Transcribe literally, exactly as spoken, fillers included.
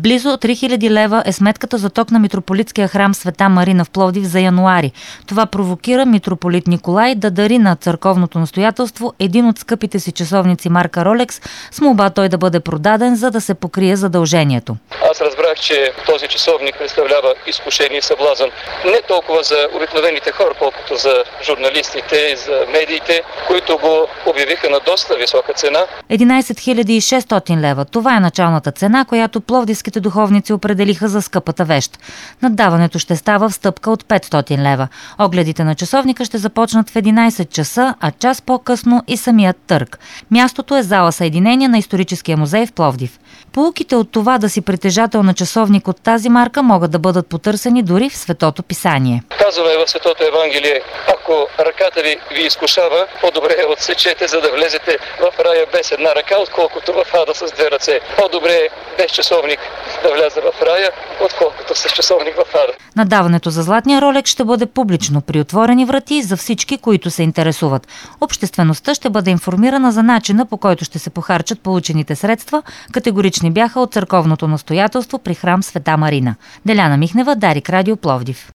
Близо три хиляди лева е сметката за ток на митрополитския храм Света Марина в Пловдив за януари. Това провокира митрополит Николай да дари на църковното настоятелство един от скъпите си часовници марка Rolex с молба той да бъде продаден, за да се покрие задължението. Аз разбрах, че този часовник представлява изкушение и съблазън не толкова за обикновените хора, колкото за журналистите и за медиите, които го обявиха на доста висока цена. единайсет хиляди и шестстотин лева. Това е началната цена, която пловдивските духовници определиха за скъпата вещ. Наддаването ще става в стъпка от петстотин лева. Огледите на часовника ще започнат в единайсет часа, а час по-късно и самият търг. Мястото е зала Съединение на Историческия музей в Пловдив. Поуките от това да си притежател на часовник от тази марка могат да бъдат потърсени дори в Светото писание. Казваме в Светото Евангелие: ако ръката ви ви изкушава, по-добре я отсечете, за да влезете в рая без една ръка, отколкото в ада с две ръце. По-добре е без часовник да влезе в рая, отколкото с часовник в ада. Наддаването за златния Rolex ще бъде публично при отворени врати за всички, които се интересуват. Обществеността ще бъде информирана за начина, по който ще се похарчат получените средства. Категорични бяха от църковното настоятелство при храм Света Марина. Деляна Михнева, Дарик Радио, Пловдив.